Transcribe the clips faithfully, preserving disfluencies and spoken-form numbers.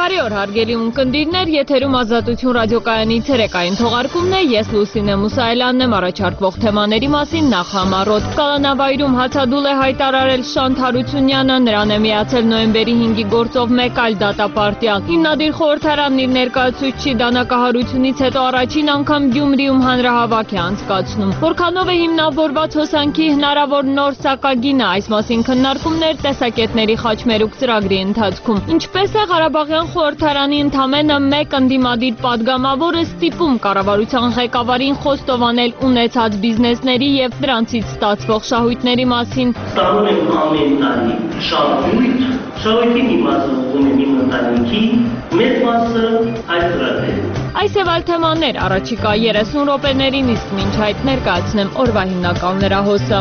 Բարի օր, հարգելի ունկնդիրներ, եթերում Ազատություն ռադիոկայանի ցերեկային թողարկումն է, ես Լուսինե Մուսայելյանն եմ, առաջարկվող թեմաների մասին նախ համառոտ։ Կալանավայրում հացադուլ է հայտարարել Շանթ Հարությունյանը, նրան է միացել նոյեմբերի հինգի գործով մեկ այլ դատապարտյալ։ Հիմնադիր խորհրդարանն իր ներկայացուցչի դանակահարությունից հետո առաջին անգամ Գյումրիում հանրահավաք է անցկացնում։ Որքանով է հիմնավորված հոսանքի հնարավոր նոր սակագինը, այս մասին քննարկումներ տեսակետների խաչմերուկ ծրագրի ընթացքում։ Ինչպես է Ղարաբաղյան խորհրդարանի ընդամենը մեկ ընդդիմադիր падգամավորը ստիպում կառավարության ղեկավարին խոստովանել ունեցած բիզնեսների եւ դրանցից ստացվող շահույթների մասին։ Ստանում եմ ամեն տարի շահույթ, շահույթի մի մասը ուղղում եմ իմ ընտանիքի, մեծ մասը այս ծրագրերին։ Այս եւ այլ թեմաներ առաջիկա երեսուն րոպեներին, իսկ մինչ այդ ներկայացնեմ օրվա հիմնական լրահոսը։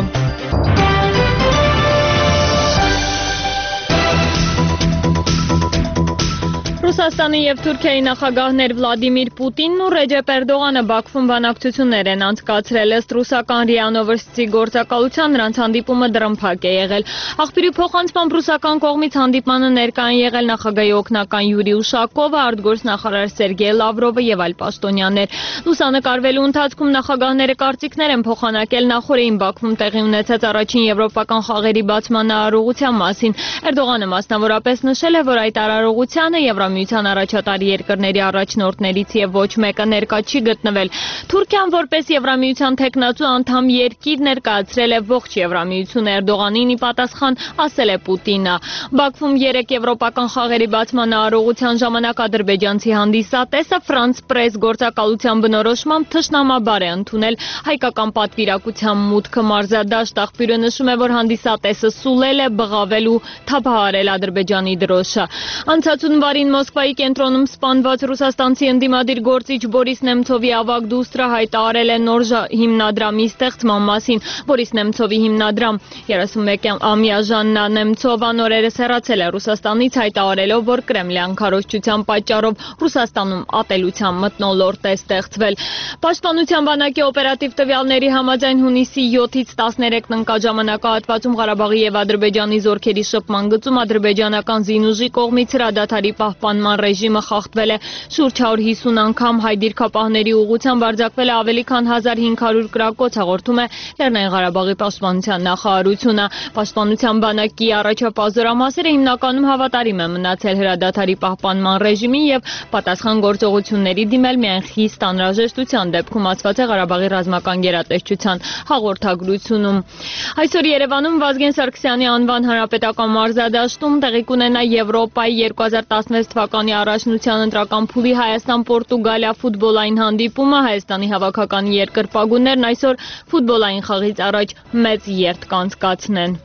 Ռուսաստանի եւ Թուրքիայի նախագահներ Վլադիմիր Պուտինն ու Ռեջեփ Էրդողանը Բաքվում բանակցություններ են անցկացրել, ըստ ռուսական րիա Նովոստի գործակալության նրանց հանդիպումը դրամփակ է եղել։ Աղբյուրի փոխանցմամբ ռուսական կողմից հանդիպմանը ներկա են եղել նախագահի օգնական Յուրի Ուշակովը, արտգործնախարար Սերգեյ Լավրովը եւ այլ պաշտոնյաներ։ Լուսանկարվելու ընթացքում նախագահները կարծիքներ են փոխանակել նախորդին Բաքվում տեղի ունեցած առաջին եվրոպական խաղերի բացման արարողության մասին։ Էրդողանը մասնավորապես նշել է, որ այդ արարողությանը Եվրամիության առաջատար երկրների առաջնորդներից եւ ոչ մեկը ներկա չի գտնվել։ Թուրքիան որպես Եվրամիության թեկնածու անդամ երկիր ներկայացրել է ողջ Եվրամիությունը Էրդողանին ի պատասխան ասել է Պուտինը։ Բաքվում երեք եվրոպական խաղերի բացման արարողության ժամանակ ադրբեջանցի հանդիսատեսը Ֆրանս Պրես գործակալության բնորոշմամբ թշնամաբար է ընդունել հայկական պատվիրակության մուտքը մարզադաշտ։ Աղբյուրը նշում է, որ հանդիսատեսը սուլել է, բղավել ու թափահարել Ադրբեջանի դրոշը։ Անցած հունվարին Մոսկվայի կենտրոնում սպանված ռուսաստանցի ընդդիմադիր գործիչ Բորիս Նեմցովի ավագ դուստրը հայտարարել է նոր հիմնադրամի ստեղծման մասին։ Բորիս Նեմցովի հիմնադրամ երեսունմեկամյա Ժաննա Նեմցովան օրերս հեռացել է Ռուսաստանից, հայտարարելով, որ կրեմլյան քարոզչության պատճառով Ռուսաստանում ատելության մթնոլորտ է ստեղծվել։ Պաշտպանության բանակի օպերատիվ տվյալների համաձայն հունիսի յոթից տասներեքն ընկած ժամանակահատվածում Ղարաբաղի եւ Ադրբեջանի զորքերի շփման գծում ադրբեջանական զինուժի կողմից հրադադարի պահպանման ռեժիմը խախտվել է շուրջ հարյուր հիսուն անգամ, հայ դիրքապահների ուղղությամբ արձակվել է ավելի քան հազար հինգ հարյուր կրակոց, հաղորդում է Լեռնային Ղարաբաղի պաշտպանության նախարարությունը։ Պաշտպանության բանակի առաջապահ զորամասերը հիմնականում հավատարիմ են մնացել հրադադարի պահպանման ռեժիմին եւ պատասխան գործողությունների դիմել միայն խիստ անհրաժեշտության դեպքում, ասված է Ղարաբաղի ռազմական գերատեսչության հաղորդագրությունում։ Այսօր Երևանում Վազգեն Սարգսյանի անվան հանրապետական մարզադաշտում տեղի կունենա Եվրոպայի երկու հազար տասնվեց թվականի առաջնության ընտրական փուլի Հայաստան-Պորտուգալիա ֆուտբոլային հանդիպումը։ Հայաստանի հավաքական երկրպագուներն այսօր ֆուտբոլային խաղից առաջ մեծ երթ կանցկացնեն։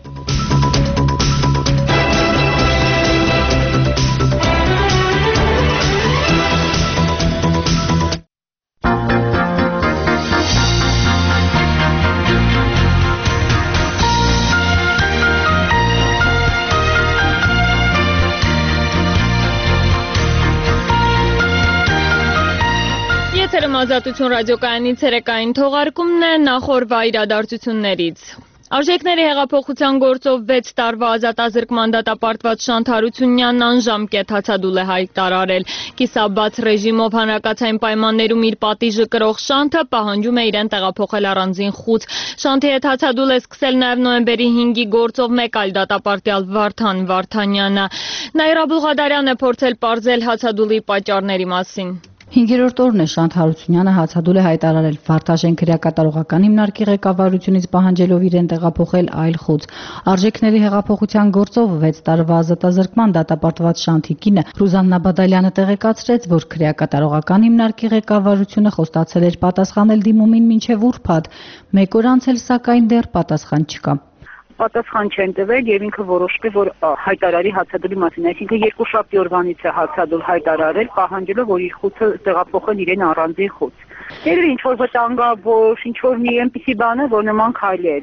Ազատություն ռադիոկայանի ցերեկային թողարկումն է, նախորդ իրադարձություններից։ Արժեքների հեղափոխության գործով վեց տարվա ազատազրկման դատապարտված Շանթ Հարությունյանն անժամկետ հացադուլ է հայտարարել։ Կիսաբաց ռեժիմով հանրակացային պայմաններում իր պատիժը կրող Շանթը պահանջում է իրեն տեղափոխել առանձին խուց։ Շանթի հետ հացադուլ է սկսել նաև նոյեմբերի հինգի գործով մեկ այլ դատապարտյալ Վարդան Վարդանյանը։ Նաիրա Բուղադարյանը փորձել պարզել հացադուլի պատճառների մասին։ Հինգերորդ օրն է Շանթ Հարությունյանը հացադուլ է հայտարարել Վարդաշեն քրեակատարողական հիմնարկի ղեկավարությունից պահանջելով իրեն տեղափոխել այլ խուց։ Արժեքների հեղափոխության գործով վեց տարվա ազատազրկման դատապարտված Շանթի կինը Ռուզաննա Բադալյանը տեղեկացրեց, որ քրեակատարողական հիմնարկի ղեկավարությունը խոստացել էր պատասխանել դիմումին մինչև ուրբաթ։ Մեկ օր անց էլ սակայն դեռ պատասխան չկա։ Պատասխան չեն տվել եւ ինքը որոշել է, որ հայտարարի հացադուլի մասին, այսինքն երկուշաբթի օրվանից է հացադուլ հայտարարել, պահանջելով, որ իր խուցը տեղափոխեն իրեն առանձին խուց։ Երևի ինչ որ վտանգավոր, ինչ որ մի այնպիսի բան է, որ նման քայլ է դիմել։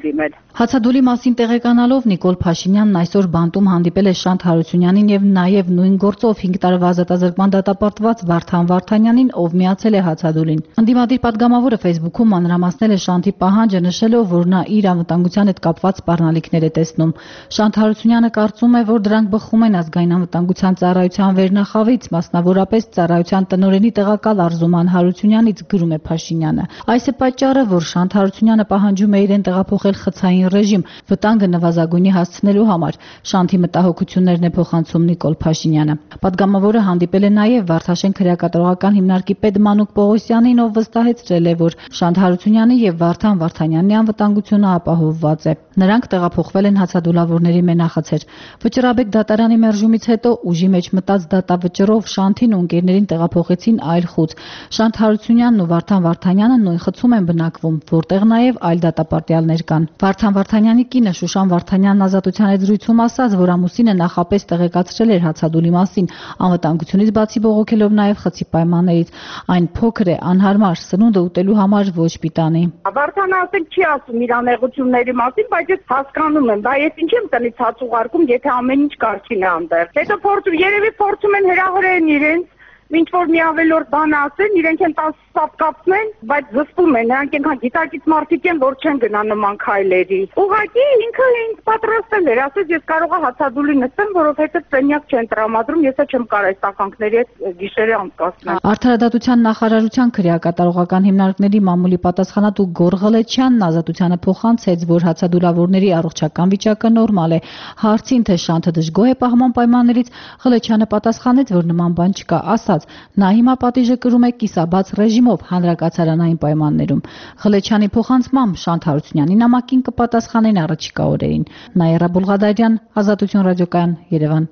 Հացադուլի մասին տեղեկանալով Նիկոլ Փաշինյանն այսօր բանտում հանդիպել է Շանթ Հարությունյանին եւ նաեւ նույն գործով հինգ տարվա ազատազրկման դատապարտված Վարդան Վարդանյանին, ով միացել է հացադուլին։ Ընդդիմադիր պատգամավորը Facebook-ում մանրամասնել է Շանթի պահանջը, նշելով, որ նա իր անվտանգության հետ կապված սպառնալիքներ է տեսնում։ Շանթ Հարությունյանը կարծում է, որ դրանք բխում են ազգային անվտանգության ծառայության վերնախավից, մասնավորապես ծառայության տնօրենի տեղակալ Արզուման Հարությունյանից, գրում է Փաշինյանը։ Այս է պատճառը, որ Շանթ Հարությունյանը պահանջում է իրեն տեղափոխել խցային ռեժիմ, վտանգը նվազագույնի հասցնելու համար։ Շանթի մտահոգություններն է փոխանցում Նիկոլ Փաշինյանը։ Պատգամավորը հանդիպել է նաև Վարդաշեն քրեակատարողական հիմնարկի պետ Մանուկ Պողոսյանին, ով վստահեցրել է, որ Շանթ Հարությունյանի եւ Վարդան Վարդանյանի անվտանգությունը ապահովված է։ Նրանք տեղափոխվել են հացադուլավորների մենախցեր։ Վճռաբեկ դատարանի մերժումից հետո ուժի մեջ մտած դատավճռով Շանթին ու ընկերներին տեղափոխեցին այլ խուց։ Շանթ Հարությունյանն ու Վարդան Վարդանյանը նույն խցում են բնակվում, որտեղ նաև այլ դատապարտյալներ կան։ Վարդան Վարդանյանի կինը Շուշան Վարդանյանն Ազատության հետ զրույցում ասաց, որ ամուսինը նախապես տեղեկացրել էր հացադուլի մասին, անվտանգությունից բացի բողոքելով նաև խցի պայմաններից։ Այն փոքր է, անհարմար, սնունդը ուտելու համար ոչ պիտանի։ Վարդանը ասել չի ասում իր անեղությունների մասին, բայց ես հասկանում եմ, դա ես ինչ եմ տնից հաց ուղարկում, եթե ամեն ինչ կարգին է այնտեղ։ Հետո փորձում, երևի փորձում են հրահրեն իրենց, ինչ որ մի ավելորդ բան ասեն, իրենք են տաս սապկացնեն, բայց զսպում են, նրանք այնքան գիտակից մարդիկ են, որ չեն գնա նման քայլերի։ Ուղղակի ինքը ինձ պատրաստել էր, ասեց ես կարող եմ հացադուլի նստեմ, որովհետև սենյակ չեն տրամադրում, ես չեմ կարող այս տականքների հետ գիշերը անցկացնել։ Արդարադատության նախարարության քրեակատարողական հիմնարկների մամուլի պատասխանատու Գոր Ղլեչյանն Ազատությանը փոխանցեց, որ հացադուլավորների առողջական վիճակը նորմալ է։ Հարցին, թե Շանթը դժգոհ է պահման պայմաններից, Ղլեչյանը պատասխանեց, որ նման բան չկա, ասաց. նա հիմա պատիժը կրում է կիսաբաց ռեժիմով հանրակացարանային պայմաններում։ Ղլեչյանի փոխանցմամբ Շանթ Հարությունյանի նամակին կպատասխանեն առաջիկա օրերին։ Նաիրա Բուլղադարյան, Ազատություն ռադիոկայան, Երևան։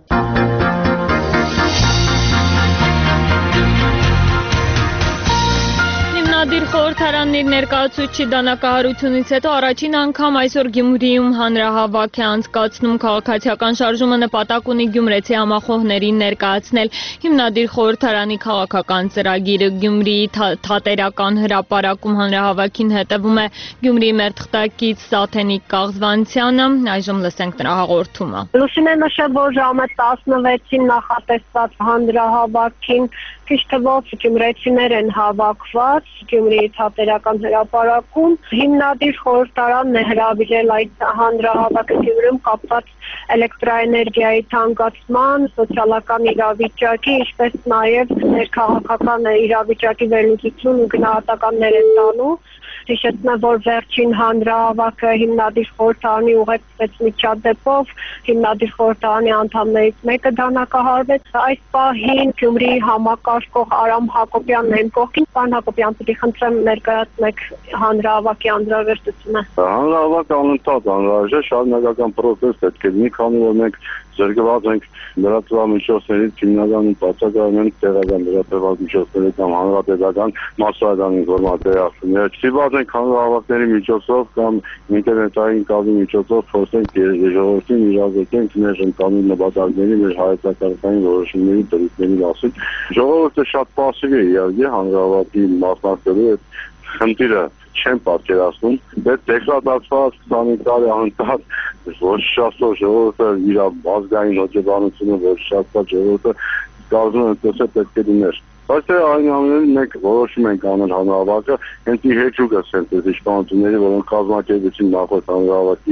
Հիմնադիր խորհրդարանն իր ներկայացուցչի դանակահարությունից հետո առաջին անգամ այսօր Գյումրիում հանրահավաք է անցկացնում։ Քաղաքացիական շարժումը նպատակ ունի գյումրեցի համախոհներին ներկայացնել հիմնադիր խորհրդարանի քաղաքական ծրագիրը։ Գյումրիի թատերական հրապարակում հանրահավաքին հետևում է Գյումրիի մեր թղթակից Սաթենիկ Կաղզվանցյանը։ Այժմ լսենք նրա հաղորդումը։ Լուսինե նշել, որ ժամը տասնվեցին նախատեսված հանրահավաքին քիչ թվով գյումրեցիներ են հավաքված Գյումրիի թատերական հրապարակում։ Հիմնադիր խորհրդարանն է հրավիրել այդ հանրահավաքը Գյումրիում կապված էլեկտրաէներգիայի թանկացման, սոցիալական իրավիճակի, ինչպես նաև ներքաղաքական իրավիճակի վերլուծություն ու գնահատականներ են տալու։ Հիշեցնեմ, որ վերջին հանրահավաքը հիմնադիր խորհրդարանի ուղեկցվեց միջադեպով, հիմնադիր խորհրդարանի անդամներից մեկը դանակահարվեց։ Այս պահին Գյումրիի համակարգող Արամ Հակոբյանն են կողքին։ Պարոն Հակոբյան, պիտի խնդրեմ ներկայացնեք հանրահավաքի անդրադարձությունը։ Հանրահավաքը անընդհատ անհրաժեշտ է, շարունակական process պետք է լինի, քանի որ մենք զրկված ենք լրատվամիջոցներից, հիմնականում բացակայում ենք տեղական լրատվամիջոցների կամ հանրապետական մասսայական ինֆորմացիայի ստիպված ենք հանրահավաքների միջոցով կամ ինտերնետային կապի միջոցով փորձենք ժողովրդին իրազեկենք մեր ընտանի նպատակների, մեր հայեցակարգային որոշումների դրույթների մասին։ Ժողովուրդը շատ պասիվ է իհարկե հանրահավաքի մասնակցելու այդ խնդիրը չեն պատկերացնում, բայց դեգրադացված քսանինը տարի անընդհատ ոչ շատով ժողովուրդը իր ազգային հոգեբանությունը, ոչ շատով ժողովուրդը կարծում են թե պետք է լիներ։ Բայց այնուամենայնիվ մենք որոշում ենք անել հանրահավաքը, հենց ի հեճուկը սենտես իշխանությունների, որոնք կազմակերպեցին նախորդ հանրահավաքի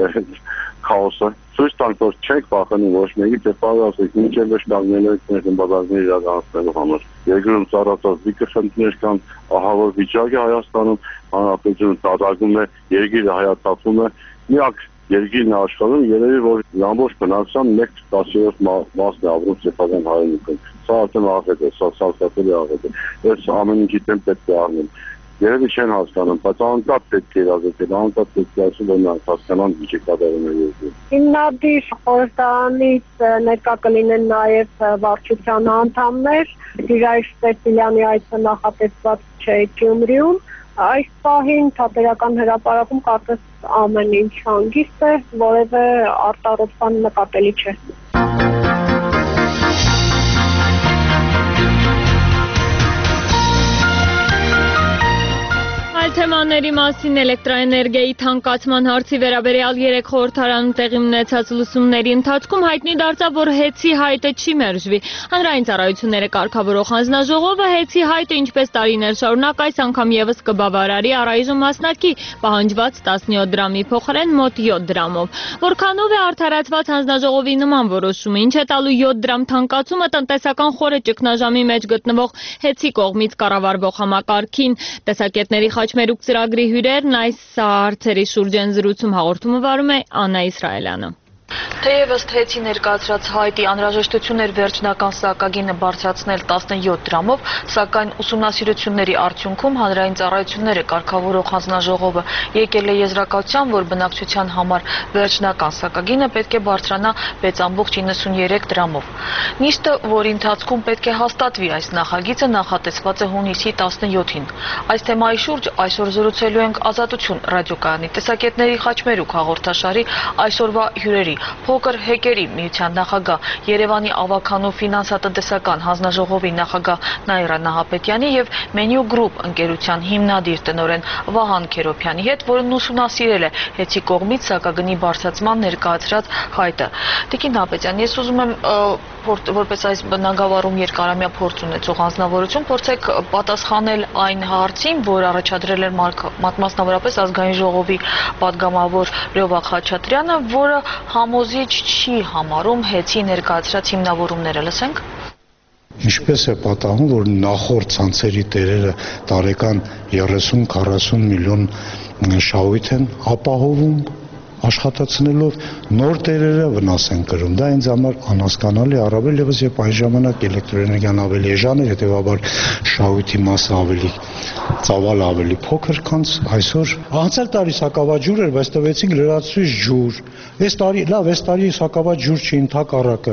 քաոսը։ Ցույց տանք, որ չենք վախենում ոչ մեկից, եւ պատրաստենք մինչեւ վերջնալու ենք մեր նպատակները իրականացնելու համար։ Երկրում ծառացած դիքը խնդիրներ կան, ահավոր վիճակ է Հայաստանում, հանրապետությունը դատարկում է, երկիրը հայացածում է, միակ երկիրն աշխարհում երևի որ ամբողջ բնակչության մեկ տասնյոթ մասն է ապրում սեփական հայրենիքում։ Սա արդեն աղետ է, սա սարսափելի աղետ է։ Այս ամեն ինչի դեմ պետք է առնեն։ Երևի չեն հասկանում, բայց անընդհատ պետք է իրազեկել, անընդհատ պետք է ասել, որ նրանք հասկանան ինչի կատարում է երկրում։ Հիմնադիր խորհրդարանից ներկա կլինեն նաև վարչության անդամներ, Դիրայր Սպեսիլյանի այցը նախատեսված չէ Գյումրիում։ Այս պահին թատերական հրապարակում կարծես ամեն ինչ հանգիստ է, որևէ արտահայտման նկատելի չէ։ Այլ թեմաների մասին էլեկտրաէներգիայի թանկացման հարցի վերաբերյալ երեք խորհրդարանում տեղի ունեցած լսումների ընթացքում հայտնի դարձավ, որ հեծի հայտը չի մերժվի։ Հանրային ծառայությունները կարգավորող հանձնաժողովը հեծի հայտը ինչպես տարիներ շարունակ այս անգամ եւս կբավարարի առայժմ մասնակի պահանջված տասնյոթ դրամի փոխարեն մոտ յոթ դրամով։ Որքանով է արդարացված հանձնաժողովի նման որոշումը, ինչ է տալու յոթ դրամ թանկացումը տնտեսական խորը ճգնաժամի մեջ գտնվող հեծի կողմից կառավարվող համակարգին։ Տեսակետների խաչմերուկ ծրագրի հյուրերն այս հարցերի շուրջ են զրուցում, հաղորդումը վարում է Աննա Իսրայելյանը։ Թեև ըստ հեծի ներկայացրած հայտի անհրաժեշտություն էր վերջնական սակագինը բարձրացնել տասնյոթ դրամով, սակայն ուսումնասիրությունների արդյունքում հանրային ծառայությունները կարգավորող հանձնաժողովը եկել է եզրակացության, որ բնակչության համար վերջնական սակագինը պետք է բարձրանա վեց ամբողջ իննսուններեք դրամով։ Նիստը, որի ընթացքում պետք է հաստատվի այս նախագիծը, նախատեսված է հունիսի տասնյոթին։ Այս թեմայի շուրջ այսօր զրուցելու ենք Ազատություն ռադիոկայանի տեսակետների խաչմերուկ հաղորդաշարի այսօրվա հյուրերի Փոքր հեկերի միության նախագահ, Երևանի ավագանու ֆինանսատնտեսական հանձնաժողովի նախագահ Նաիրա Նահապետյանի եւ Menu Group ընկերության հիմնադիր տնօրեն Վահան Քերոփյանի հետ, որն ուսումնասիրել է հեծի կողմից սակագնի բարձրացման ներկայացրած հայտը։ Տիկին Նահապետյան, ես ուզում եմ որպես այս բնագավառում երկարամյա փորձ ունեցող անձնավորություն փորձեք պատասխանել այն հարցին, որ առաջադրել էր մասնավորապես ազգային ժողովի պատգամավոր Լյովա Խաչատրյանը, որը համոզիչ չի համարում հեծի ներկայացրած հիմնավորումները, լսենք։ Ինչպես է պատահում, որ նախորդ ցանցերի տերերը տարեկան երեսուն քառասուն միլիոն շահույթ են ապահովում աշխատացնելով, նոր տերերը վնաս են կրում։ Դա ինձ համար անհասկանալի, առավել ևս երբ այն ժամանակ էլեկտրոէներգիան ավելի էժան էր, հետևաբար շահույթի մասը ավելի ծավալը ավելի փոքր, քան այսօր։ Անցյալ տարի սակավաջուր էր, բայց տվեցինք լրացուցիչ ջուր։ Այս տարի, լավ, այս տարի սակավաջ ջուր չի, ընդհակառակը։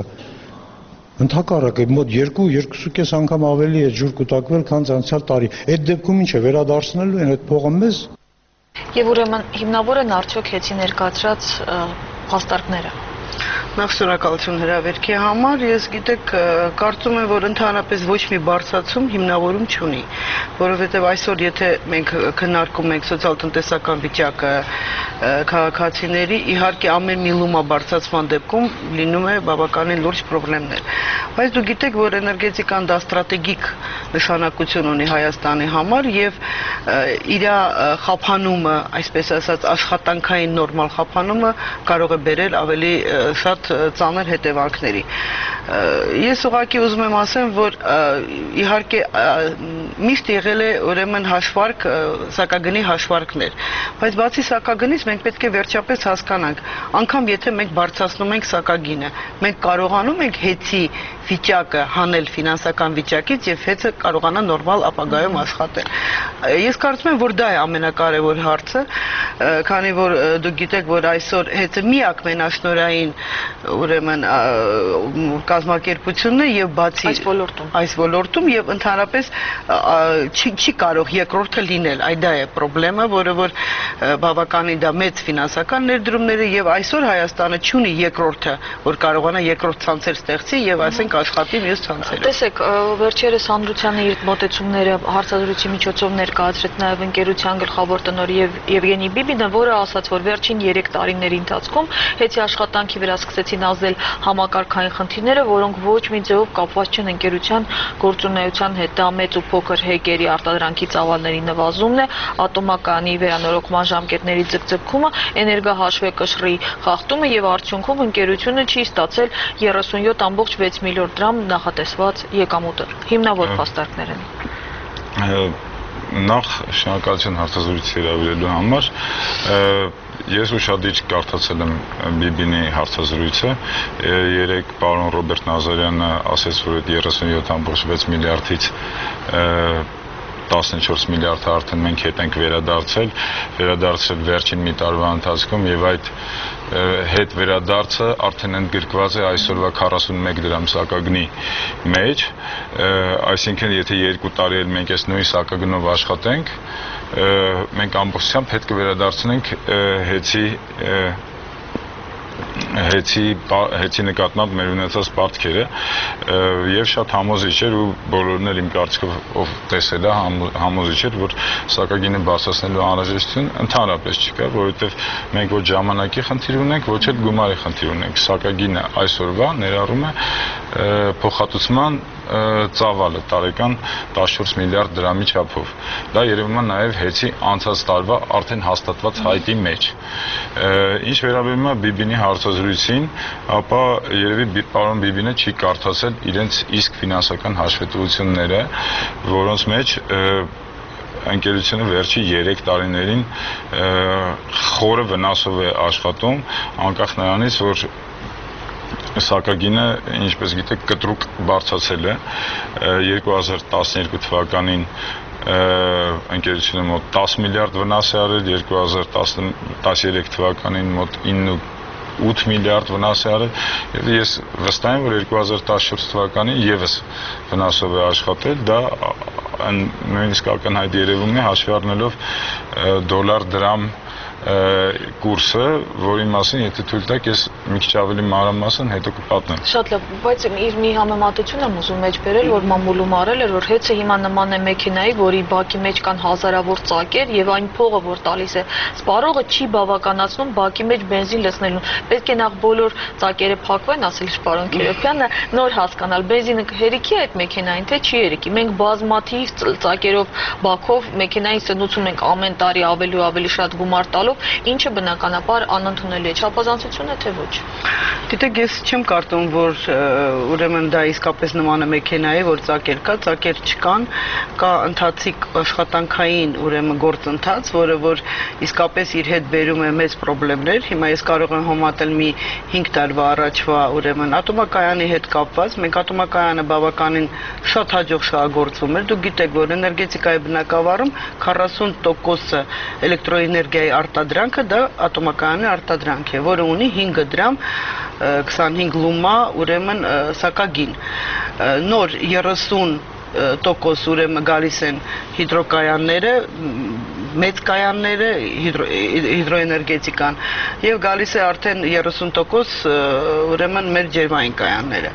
Ընդհակառակը մոտ երկու, երկուսուկես անգամ ավելի է ջուր կուտակվել, քան անցյալ տարի։ Այդ դեպքում ինչ է, վերադարձնելու են այդ փողը մեզ։ Եվ ուրեմն հիմնավոր են արդյոք հեծի ներկայացրած փաստարկները։ Նախ շնորհակալություն հրավերքի համար, ես գիտեք, կարծում եմ, որ ընդհանրապես ոչ մի բարձրացում հիմնավորում չունի, որովհետև այսօր եթե մենք քննարկում ենք սոցիալ-տնտեսական վիճակը քաղաքացիների, իհարկե ամեն մի լումա բարձրացման դեպքում լինում է բավականին լուրջ խնդիրներ։ Բայց դու գիտեք, որ էներգետիկան դա ստրատեգիկ նշանակություն ունի Հայաստանի համար եւ իր խափանումը, այսպես ասած, աշխատանքային նորմալ խափանումը կարող է բերել ավելի շատ ծանր հետևանքների։ Ես ուղղակի ուզում եմ ասեմ, որ իհարկե միշտ եղել է ուրեմն հաշվարկ, սակագնի հաշվարկներ, բայց բացի սակագնից մենք պետք է վերջապես հասկանանք, անգամ եթե մենք բարձրացնում ենք սակագինը, մենք կարողանում ենք հեծի վիճակը հանել ֆինանսական վիճակից եւ հեծը կարողանա նորմալ ապագայում աշխատել։ Ես կարծում եմ, որ դա է ամենակարևոր հարցը, քանի որ դուք գիտեք, որ այսօր հեծը միակ մենաշնորհային ուրեմն կազմակերպությունն է եւ բացի այս ոլորտում այս ոլորտում եւ ընդհանրապես չի չի կարող երկրորդը լինել, այդ դա է խնդրեմը, որը որ բավականին դա մեծ ֆինանսական ներդրումներ է եւ այսօր Հայաստանը չունի երկրորդը, որ կարողանա երկրորդ ցանցեր ստեղծի եւ ասենք աշխատի մյուս ցանցերը։ Տեսեք, վերջերս Անդրությանը իր մոտեցումները հարցազրույցի միջոցով ներկայացրեց նաեւ ընկերության գլխավոր տնօրեն Եվգենի Բիբինը, որը ասաց, որ վերջին երեք տարիների ընթացքում հեծի աշխատանքի վրա սկսեցին ազդել համակարգային խնդիրները, որոնք ոչ մի ձևով կապված չեն ընկերության գործունեության հետ։ Դա մեծ ու փոքր հեկերի արտադրանքի ծավալների նվազումն է, ատոմակայանի վերանորոգման ժամկետների ձգձգումը, էներգահաշվեկշռի խախտումը եւ արդյունքում ընկերությունը չի ստացել երեսունյոթ ամբողջ վեց միլիոն դրամ նախատեսված եկամուտը։ Հիմնավոր փաստարկներ են։ Նախ շնորհակալություն հարցազրույցի հրավիրելու համար։ Ես ուշադիր կարդացել եմ Բիբինի հարցազրույցը, երեք պարոն Ռոբերտ Նազարյանը ասեց, որ այդ երեսունյոթ ամբողջ վեց միլիարդից տասնչորս միլիարդը արդեն մենք հետ ենք վերադարձել, վերադարձել վերջին մի տարվա ընթացքում եւ այդ հետ վերադարձը արդեն ընդգրկված է այսօրվա քառասունմեկ դրամ սակագնի մեջ, այսինքն եթե երկու տարի էլ մենք այս նույն սակագնով աշխատենք, մենք ամբողջությամբ հետ կվերադարձնենք հեծի հեծի հեծի նկատմամբ մեր ունեցած պարտքերը եւ շատ համոզիչ էր ու բոլորն էլ իմ կարծիքով ով տեսել է համոզիչ էր որ սակագինը բարձրացնելու անհրաժեշտություն ընդհանրապես չկա որովհետեւ մենք ոչ ժամանակի խնդիր ունենք ոչ էլ գումարի խնդիր ունենք սակագինը այսօրվա ներառում է փոխհատուցման ծավալը տարեկան տասնչորս միլիարդ դրամի չափով դա երևում է նաեւ հեծի անցած տարվա արդեն հաստատված հայտի մեջ ինչ վերաբերում է Բիբինի հարցազրույցին ապա երևի պարոն Բիբինը չի կարդացել իրենց իսկ ֆինանսական հաշվետվությունները որոնց մեջ ընկերությունը վերջի երեք տարիներին խորը վնասով է աշխատում անկախ նրանից որ սակագինը ինչպես գիտեք կտրուկ բարձրացել է երկու հազար տասներկու թվականին ընկերությունը մոտ տասը միլիարդ վնաս է արել երկու հազար տասներեք թվականին մոտ ինը միլիարդ վնաս է արել եւ ես վստահ եմ որ երկու հազար տասնչորս թվականին եւս վնասով է աշխատել դա նույնիսկ ակնհայտ երևում է հաշվի առնելով դոլար դրամ կուրսը, որի մասին եթե թույլ տաք, ես մի քիչ ավելի մանրամասն հետո կպատնեմ։ Շատ լավ, բայց իր մի համեմատություն եմ ուզում մեջ բերել, որ մամուլում արել էր, որ հեծը հիմա նման է մեքենայի, որի բակի մեջ կան հազարավոր ծակեր եւ այն փողը, որ տալիս է սպառողը, չի բավականացնում բակի մեջ բենզին լցնելուն։ Պետք է նախ բոլոր ծակերը փակվեն, ասել պարոն Քիրոփյանը, նոր հասկանալ բենզինը հերիքի է այդ մեքենային, թե չի հերիքի։ Մենք բազմաթիվ ծակերով բակով մեքենային սնուցում ենք ամեն տարի ավելի ու ավելի շատ գումար տալով ինչը բնականաբար անընդունելի է չափազանցություն է թե ոչ Գիտեք ես չեմ կարծում որ ուրեմն դա իսկապես նման է մեքենայի որ ծակեր կա ծակեր չկան կա ընթացիկ աշխատանքային ուրեմն գործընթաց որը որ իսկապես իր հետ բերում է մեծ խնդիրներ հիմա ես կարող եմ համատել մի հինգ տարվա առաջվա ուրեմն ատոմակայանի հետ կապված մենք ատոմակայանը բավականին շատ հաջող շահագործվում էր դուք գիտեք որ էներգետիկայի բնակավարում քառասուն տոկոսը էլեկտրոէներգիայի արտադրանքը դա ատոմակայանի արտադրանք է, որը ունի հինգ դրամ քսանհինգ լումա ուրեմն սակագին։ Նոր երեսուն տոկոս ուրեմն գալիս են հիդրոկայանները, մեծ կայանները, հիդրոէներգետիկան եւ գալիս է արդեն երեսուն տոկոս ուրեմն մեր ջերմային կայանները։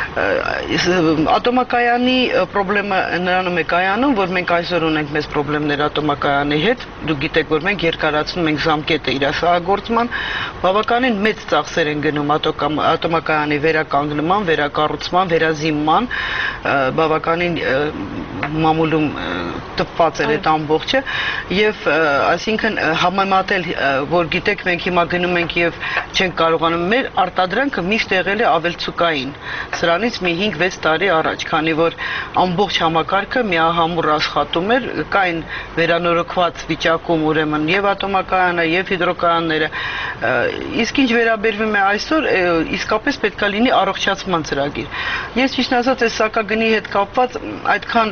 Ատոմակայանի խնդրը նրանում է կայանում, որ մենք այսօր ունենք մեծ խնդիրներ ատոմակայանի հետ, դուք գիտեք, որ մենք երկարացնում ենք ժամկետը իր շահագործման, բավականին մեծ ծախսեր են գնում ատոմակայանի վերականգնման, վերակառուցման, վերազինման, բավականին մամուլում տպված էր այդ ամբողջը եւ այսինքն համեմատել որ գիտեք մենք հիմա գնում ենք եւ չենք կարողանում մեր արտադրանքը միշտ եղել է ավելցուկային սրանից մի հինգ-վեց տարի առաջ քանի որ ամբողջ համակարգը միահամուռ աշխատում էր կային վերանորոգված վիճակում ուրեմն եւ ատոմակայանը եւ հիդրոկայանները իսկ ինչ վերաբերվում է այսօր իսկապես պետք է լինի առողջացման ծրագիր ես ճիշտ ասած այս սակագնի հետ կապված այդքան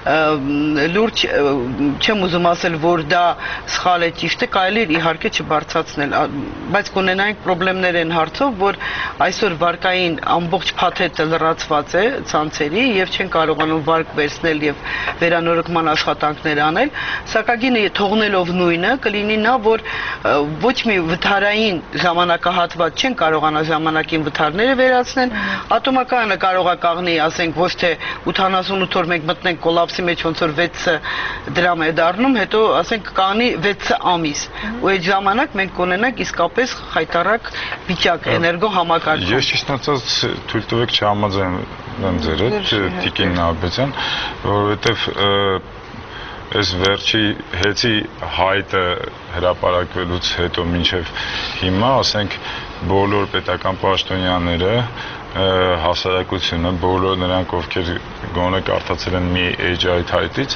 լուրջ չեմ ուզում ասել որ դա սխալ է ճիշտ է կարելի է իհարկե չբարձրացնել բայց կունենայինք խնդիրներ են հարցով որ այսօր վարկային ամբողջ փաթեթը լրացված է ցանցերի եւ չեն կարողանում վարկ վերցնել եւ վերանորոգման աշխատանքներ անել սակագինը թողնելով նույնը կլինի նա որ ոչ մի վթարային ժամանակահատված չեն կարողանա ժամանակին վթարները վերացնել ատոմակայանը կարող է կաղնի ասենք ոչ թե ութանասունութ օր մենք մտնենք կոլապսի մեջ ոնց որ վեց դրամ է դառնում, հետո ասենք կանի վեց ամիս։ Ու այդ ժամանակ մենք կունենանք իսկապես խայտարակ վիճակ էներգո համակարգում։ Ես ճիշտ ասած թույլ տվեք չհամաձայնեմ ձեր հետ, Տիկին Նահապետյան, որովհետև այս վերջի հեծի հայտը հրապարակվելուց հետո մինչև հիմա, ասենք բոլոր պետական պաշտոնյաները հասարակությունը բոլոր նրանք ովքեր գոնե կարդացել են մի էջ այդ հայտից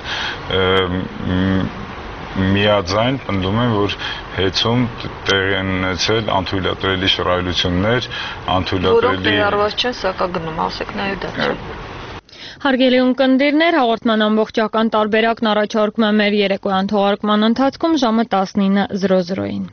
միաձայն պնդում են որ հեծում տեղի են ունեցել անթույլատրելի շռայլություններ անթույլատրելի որոնք ներառված չեն սակագնում ասեք նաև դա չէ Հարգելի ունկնդիրներ, հաղորդման ամբողջական տարբերակն առաջարկում է մեր երեկոյան թողարկման ընթացքում ժամը տասնինը զրո զրոին։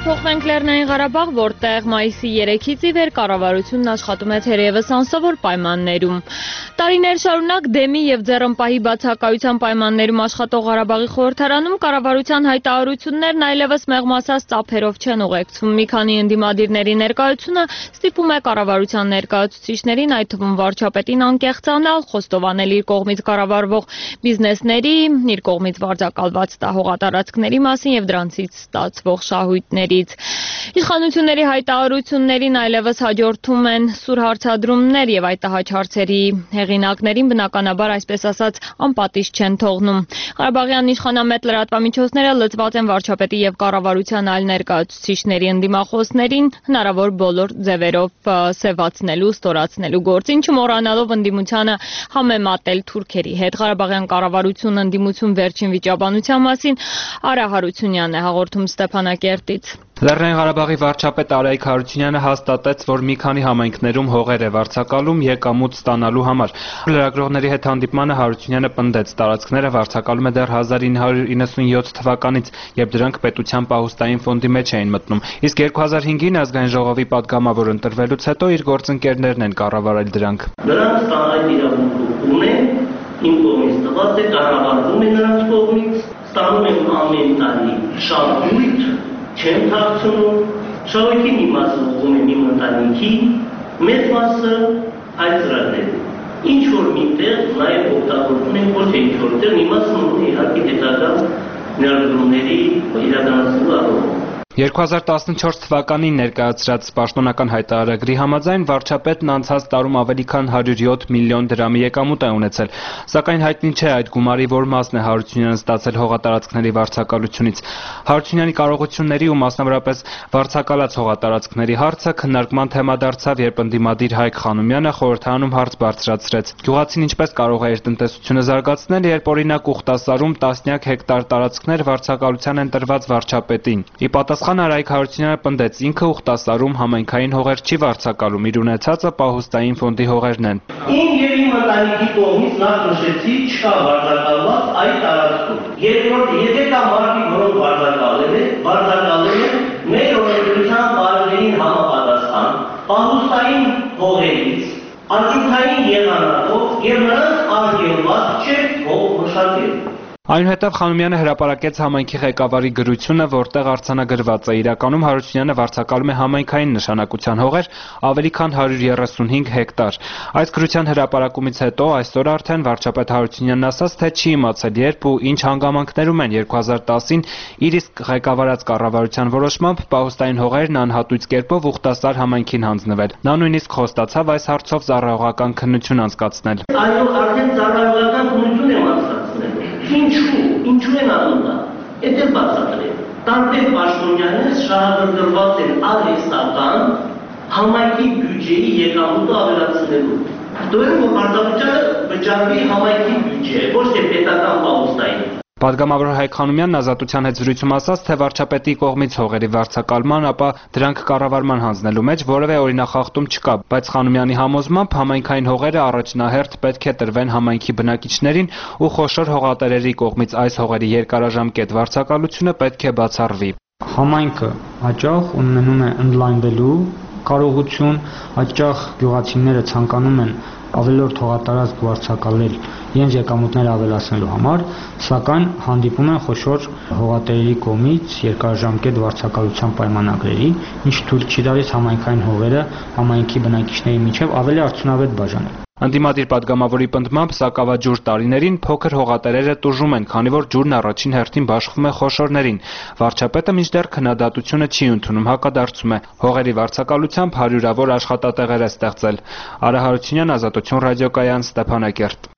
Տեղափոխվենք Լեռնային Ղարաբաղ, որտեղ մայիսի երեքից ի վեր կառավարությունն աշխատում է թերևս անսովոր պայմաններում։ Տարիներ շարունակ դեմի եւ ձեռնպահի բացակայության պայմաններում աշխատող Ղարաբաղի խորհրդարանում կառավարության հայտարարություններն այլևս մեղմասած ծափերով չեն ուղեկցվում։ Մի քանի ընդդիմադիրների ներկայությունը ստիպում է կառավարության ներկայացուցիչներին, այդ թվում վարչապետին, անկեղծանալ, խոստովանել իր կողմից կառավարվող բիզնեսների, իր կողմից վարձակալված հողատարածքների մասին եւ դրանցից ստացվող շահույթներից։ Իշխանությունների հայտարարություններին այլևս հաջորդում են սուր հարցադրումներ եւ այդ տհաճ հարցերի հեղինակներին բնականաբար այսպես ասած անպատիժ չեն թողնում։ Ղարաբաղյան իշխանամետ լրատվամիջոցները լծված են վարչապետի եւ կառավարության այլ ներկայացուցիչների ընդդիմախոսներին հնարավոր բոլոր ձևերով սևացնելու, ստորացնելու գործին, չմոռանալով ընդդիմությանը համեմատել թուրքերի հետ։ Ղարաբաղյան կառավարությունը ընդդիմություն վերջին վիճաբանության մասին Արա Հարությունյանն է հաղորդում Ստեփանակերտից։ Լեռնային Ղարաբաղի վարչապետ Արայիկ Հարությունյանը հաստատեց, որ մի քանի համայնքներում հողեր է վարձակալում եկամուտ ստանալու համար։ Լրագրողների հետ հանդիպմանը Հարությունյանը պնդեց, տարածքները վարձակալում է դեռ հազար ինը հարյուր իննսունյոթ թվականից, երբ դրանք պետության պահուստային ֆոնդի մեջ էին մտնում։ Իսկ երկու հազար հինգին ազգային ժողովի պատգամավոր ընտրվելուց հետո իր գործընկերներն են կառավարել դրանք։ Նրանց այդ իրավունքը ունեն, իմ կողմից տված է, կառավարվում է նրանց կողմից, ստանում են ամեն տարի շահույթ, չեն թաքցնում, շահույթի մի մասը ուղղում է իմ ընտանիքի, մեծ մասը այդ ծրագրերին։ Ինչ որ միտեղ նաև օգտագործում են, ոչ թե ինչ որտեղ, մի մասը ունի իհարկե հետագա ներդրումների իրականացնելու առումով։ երկու հազար տասնչորս թվականին ներկայացրած պաշտոնական հայտարարագրի համաձայն վարչապետն անցած տարում ավելի քան հարյուր յոթ միլիոն դրամի եկամուտ է ունեցել, սակայն հայտնի չէ այդ գումարի որ մասն է Հարությունյանը ստացել հողատարածքների վարձակալությունից։ Հարությունյանի կարողությունների ու մասնավորապես վարձակալած հողատարածքների հարցը քննարկման թեմա դարձավ, երբ ընդդիմադիր Հայկ Խանոմյանը խորհրդարանում հարց բարձրացրեց։ Գյուղացին ինչպես կարող է իր տնտեսությունը զարգացնել, երբ օրինակ Ուխտասարում տասնյակ հեկտար տարածքներ վարձակալության են տրված վարչապետին։ Ի պատասխան Արայիկ Հարությունյանը պնդեց, ինքը Ուխտասարում համայնքային հողեր չի վարձակալում, իր ունեցածը պահուստային ֆոնդի հողերն են։ Իմ եւ իմ ընտանիքի կողմից նախ նշեցի, չկա վարձակալված այդ տարածքում։ Երկրորդ, եթե կա մարդիկ, որոնք վարձակալել են, վարձակալել են մեր օրենսդրության բարերին համապատասխան պահուստային հողերից, արդյունքային եղանակով եւ նրանց արգելված չէ հող մշակել։ Այնուհետև Խանոմյանը հրապարակեց համայնքի ղեկավարի գրությունը, որտեղ արձանագրված է իրականում Հարությունյանը վարձակալում է համայնքային նշանակության հողեր ավելի քան հարյուր երեսունհինգ հեկտար։ Այս գրության հրապարակումից հետո այսօր արդեն վարչապետ Հարությունյանն ասաց, թե չի իմացել երբ ու ինչ հանգամանքներում են երկու հազար տասին իր իսկ ղեկավարած կառավարության որոշմամբ պահուստային հողերն անհատույց կերպով Ուխտասար համայնքին հանձնվել։ Նա նույնիսկ խոստացավ այս հարցով ծառայողական քննություն անցկացնել։ Այո, արդեն ծառայողական քննություն եմ անցկացնել։ Ինչու, ինչու են անում դա, էդ էլ բացատրել, տարբեր պաշտոնյաներ շահագրգռված են արհեստական համայնքի բյուջեի եկամուտը ավելացնելու, դուրն որ պարտավորությունը վճարվի համայնքի բյուջե, ոչ թե պետական պահուստային։ Պատգամավոր Հայկ Խանոմյանն Ազատության հետ զրույցում ասաց, թե վարչապետի կողմից հողերի վարձակալման, ապա դրանք կառավարման հանձնելու մեջ որևէ օրինախախտում չկա, բայց Խանոմյանի համոզմամբ համայնքային հողերը առաջնահերթ պետք է տրվեն համայնքի բնակիչներին ու խոշոր հողատերերի կողմից այս հողերի երկարաժամկետ վարձակալությունը պետք է բացառվի։ Համայնքը հաճախ ունենում է ընդլայնվելու կարողություն, հաճախ գյուղացիները ցանկանում են ավելորդ հողատարածք վարձակալել իրենց եկամուտները ավելացնելու համար, սակայն հանդիպում են խոշոր հողատերերի կողմից երկարաժամկետ վարձակալության պայմանագրերի, ինչ թույլ չի տալիս համայնքային հողերը համայնքի բնակիչների միջև ավելի արդյունավետ բաժանել։ Ընդդիմադիր պատգամավորի պնդմամբ սակավաջուր տարիներին փոքր հողատերերը տուժում են, քանի որ ջուրն առաջին հերթին բաշխվում է խոշորներին։ Վարչապետը մինչդեռ քննադատությունը չի ընդունում, հակադարձում է։ Հողերի վարձակալությամբ հարյուրավոր աշխատատեղեր է ստեղծել։ Արա Հարությունյան, Ազատություն ռադիոկայան, Ստեփանակերտ։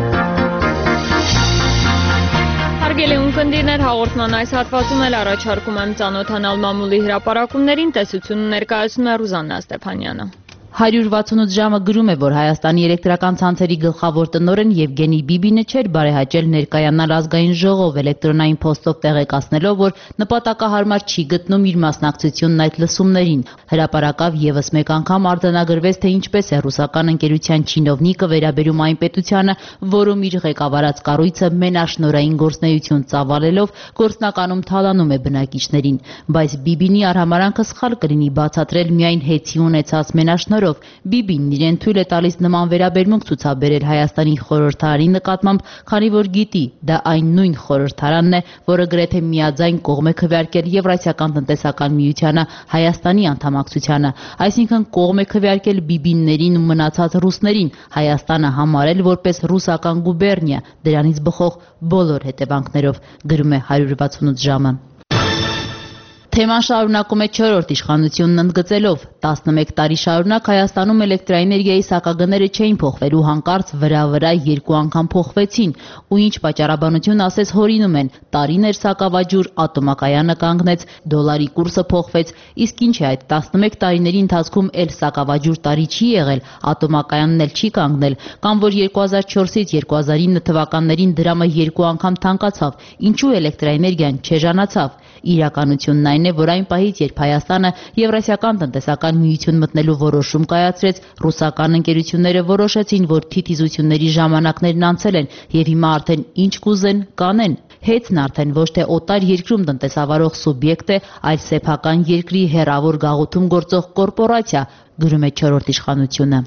Հարգելի ունկնդիրներ, հաղորդման այս հատվածում էլ առաջարկում եմ ծանոթանալ մամուլի հրապարակումներին, տեսությունը ներկայացնում է Ռուզաննա Ստեփանյանը։ հարյուր վաթսունութ ժամը գրում է, որ Հայաստանի էլեկտրական ցանցերի գլխավոր տնօրեն Եվգենի Բիբինը չէր բարեհաճել ներկայանալ ազգային ժողով էլեկտրոնային փոստով տեղեկացնելով, որ նպատակահարմար չի գտնում իր մասնակցությունն այդ լսումներին։ Հրապարակավ եւս մեկ անգամ արձանագրվեց, թե ինչպես է ռուսական ընկերության չինովնիկը վերաբերում այն պետությանը, որում իր ղեկավարած կառույցը մենաշնորհային գործնեություն ծավալելով գործնականում թալանում է բնակիչներին, բայց Բիբինի արհամարանքը սխալ կլինի բացատրել միայն հեծի ունեցած մենաշնորհով։ Բիբինն իրեն թույլ է տալիս նման վերաբերմունք ցուցաբերել Հայաստանի խորհրդարանի նկատմամբ, քանի որ գիտի, դա այն նույն խորհրդարանն է, որը գրեթե միաձայն կողմ է քվեարկել Եվրասիական տնտեսական միությանը Հայաստանի անդամակցությանը, այսինքն կողմ է քվեարկել բիբիններին ու մնացած ռուսներին, Հայաստանը համարել որպես ռուսական գուբերնիա, դրանից բխող բոլոր հետևանքներով, գրում է հարյուր վաթսունութ ժամը։ Թեման շարունակում է չորրորդ իշխանությունն ընդգծելով, տասնմեկ տարի շարունակ Հայաստանում էլեկտրաէներգիայի սակագները չէին փոխվելու, հանկարծ վրա-վրա երկու անգամ փոխվեցին, ու ինչ պատճառաբանություն ասես հորինում են, տարիներ սակավաջուր, ատոմակայանը կանգնեց, դոլարի կուրսը փոխվեց, իսկ ինչ է այդ տասնմեկ տարիների ընթացքում էլ սակավաջուր տարի չի եղել, ատոմակայանն էլ չի կանգնել, կամ որ երկու հազար չորսից երկու հազար ինը թվականներին դրամը երկու անգամ թանկացավ, ինչու էլեկտրաէներգիան չեժանացավ։ Իրականությունն այն է, որ այն պահից, երբ Հայաստանը Եվրասիական տնտեսական միություն մտնելու որոշում կայացրեց, ռուսական ընկերությունները որոշեցին, որ թիթիզությունների ժամանակներն անցել են եւ հիմա արդեն ինչ կուզեն, կանեն։ Հեծն արդեն ոչ թե օտար երկրում տնտեսավարող սուբյեկտ է, այլ սեփական երկրի հեռավոր գաղութում գործող կորպորացիա, գրում է չորրորդ իշխանությունը։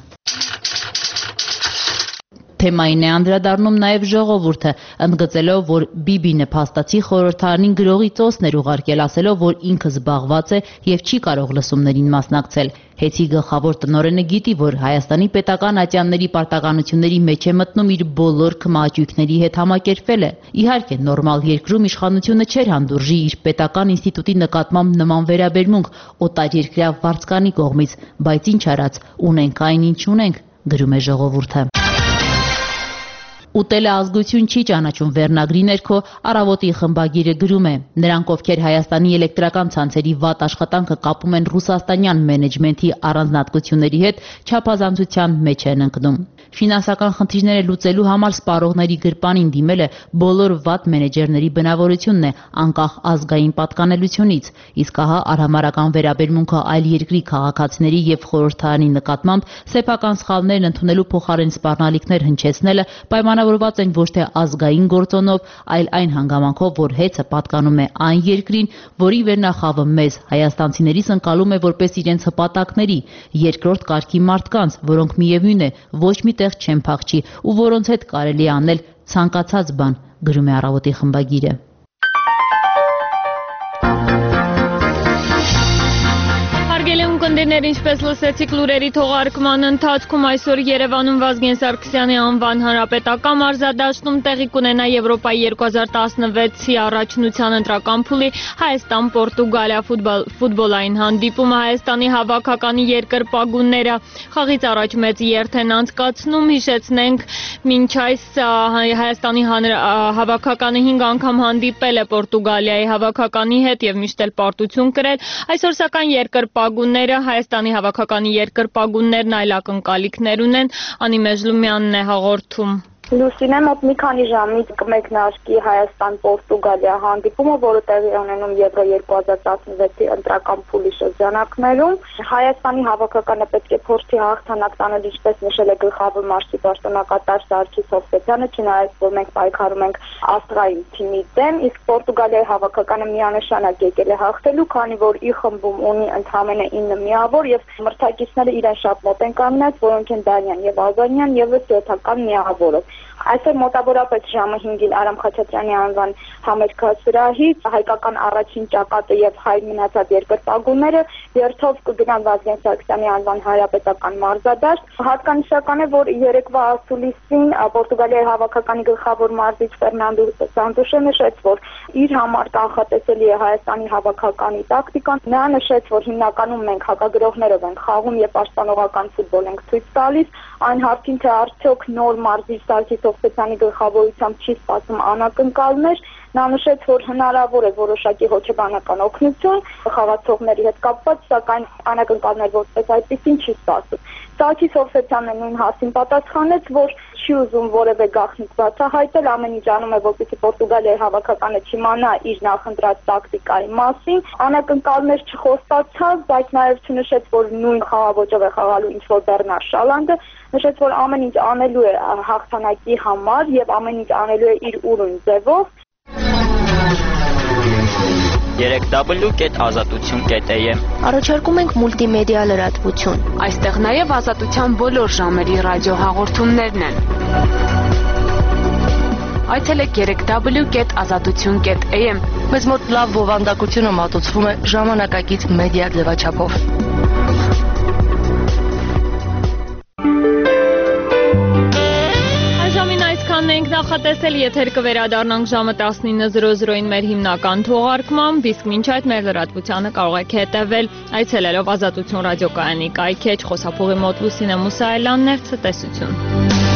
Թեմային է անդրադառնում նաև ժողովուրդը, ընդգծելով, որ Բիբինը փաստացի խորհրդարանին գրողի ծոսներ ուղարկել, ասելով, որ ինքը զբաղված է եւ չի կարող լսումներին մասնակցել։ Հեծի գլխավոր տնօրենը գիտի, որ Հայաստանի պետական ատյանների պարտականությունների մեջ է մտնում իր բոլոր քմահաճույքների հետ համակերպելը։ Իհարկե, նորմալ երկրում իշխանությունը չէր հանդուրժի իր պետական ինստիտուտի նկատմամբ նման վերաբերմունք օտարերկրյա վարձկանի կողմից, բայց ինչ արած, ունենք այն, ինչ ունենք, գրում է ժողովուրդը։ Ուտելը ազգություն չի ճանաչում վերնագրի ներքո Առավոտի խմբագիրը գրում է. նրանք, ովքեր Հայաստանի էլեկտրական ցանցերի վատ աշխատանքը կապում են ռուսաստանյան մենեջմենթի առանձնահատկությունների հետ, չափազանցության մեջ են ընկնում։ Ֆինանսական խնդիրները լուծելու համար սպառողների գրպանին դիմելը բոլոր վատ մենեջերների բնավորությունն է, անկախ ազգային պատկանելությունից, իսկ ահա արհամարական վերաբերմունքը այլ երկրի քաղաքացիների եւ խորհրդարանի նկատմամբ սեփական սխալներն ընդունելու փոխարեն սպառնալիքներ հնչեցնելը պայմանավորված են ոչ թե ազգային գործոնով, այլ այն հանգամանքով, որ հեծը պատկանում է այն երկրին, որի վերնախավը մեզ հայաստանցիներից ընկալում է որպես իրենց հպատակների, երկրորդ կարգի մարդկանց, որոնք միևնույն է ոչ մի տեղ չեն փախչի ու որոնց հետ կարելի է անել ցանկացած բան, գրում է Առավոտի խմբագիրը։ Հարգելի ունկնդիրներ, ինչպես լսեցիք լուրերի թողարկման ընթացքում, այսօր Երևանում Վազգեն Սարգսյանի անվան հանրապետական մարզադաշտում տեղի կունենա Եվրոպայի երկու հազար տասնվեցի առաջնության ընտրական փուլի Հայաստան-Պորտուգալիա ֆուտբոլային հանդիպումը։ Հայաստանի հավաքականի երկրպագունները խաղից առաջ մեծ երթ են անցկացնում, հիշեցնենք, մինչ այս Հայաստանի հավաքականը հինգ անգամ հանդիպել է Պորտուգալիայի հավաքականի հետ եւ միշտ էլ պարտություն կրել։ Այսօր սակայն երկրպագունները, Հայաստանի հավաքականի երկրպագուններն այլ ակնկալիքներ ունեն, Անի Մեժլումյանն է հաղորդում։ Լուսինե, մոտ մի քանի ժամից կմեկնարկի Հայաստան-Պորտուգալիա հանդիպումը, որը տեղի ունենում Եվրո երկու հազար տասնվեցի ընտրական փուլի շրջանակներում։ Հայաստանի հավաքականը պետք է փորձի հաղթանակ տանել, ինչպես նշել է գլխավոր մարզի պաշտոնակատար Սարգիս Հովսեփյանը, չնայած որ մենք պայքարում ենք Ավստրիայի թիմի դեմ, իսկ Պորտուգալիայի հավաքականը միանշանակ եկել է հաղթելու, քանի որ ի խմբում ունի ընդամենը ինը միավոր եւ մրցակիցները իրեն շատ մոտ են կանգնած, որոնք են Դանիան եւ Ալբանիան եւ սեփական միավորը։ Այսօր մոտավորապես ժամը հինգին Արամ Խաչատրյանի անվան համերգասրահից հայկական առաջին ճակատը եւ հայ մնացած երկրպագունները երթով կգնան Վազգեն Սարգսյանի անվան հանրապետական մարզադաշտ։ Հատկանշական է, որ երեկվա ասուլիսին Պորտուգալիայի հավաքականի գլխավոր մարզիչ Ֆերնանդո Սանտուշը նշեց, որ իր համար կանխատեսելի է Հայաստանի հավաքականի տակտիկան։ Նա նշեց, որ հիմնականում մենք հակագրողներով ենք խաղում եւ պաշտպանողական ֆուտբոլ ենք ցույց տալիս, այն հարցին թե արդյոք նոր մարզիչ Սարգիս Հովսեփյանի գլխավորությամբ չի սպասում անակնկալներ, Նա նշեց, որ հնարավոր է որոշակի հոգեբանական օգնություն խաղացողների հետ կապված, սակայն անակնկալներ որպես այդպեսին չի սպասում։ Սարգիս Հովսեփյանը նույն հասին պատասխանեց, որ չի ուզում որևէ գաղտնիք բացահայտել, ամեն ինչ անում է, որպեսզի Պորտուգալիայի հավաքականը չիմանա իր նախընտրած տակտիկայի մասին։ Անակնկալներ չխոստացավ, բայց նաև չնշեց, որ նույն խաղաոճով է խաղալու ինչ-որ Բեռնար Շալանդը, նշեց, որ ամեն ինչ անելու է հաղթանակի համար եւ ամեն ինչ անելու է իր ուրույն ձևով։ երեք w կետ ազատություն կետ a m Առաջարկում ենք մուլտիմեդիա լրատվություն։ Այստեղ նաև ազատության բոլոր ժամերի ռադիո հաղորդումներն են։ Այցելեք երեք w կետ ազատություն կետ a m Մեզ մոտ լավ բովանդակությունը մատուցվում է ժամանակակից մեդիա ձևաչափով։ Ենք նախատեսել, եթեր կվերադառնանք ժամը տասնինը զրո զրոյին մեր հիմնական թողարկմամբ, իսկ մինչ այդ մեր լրատվությանը կարող եք հետևել այցելելով ազատություն ռադիոկայանի կայքեջ, խոսափողի մոտ Լուսինե Մուսայելյանն էր, ցտեսություն։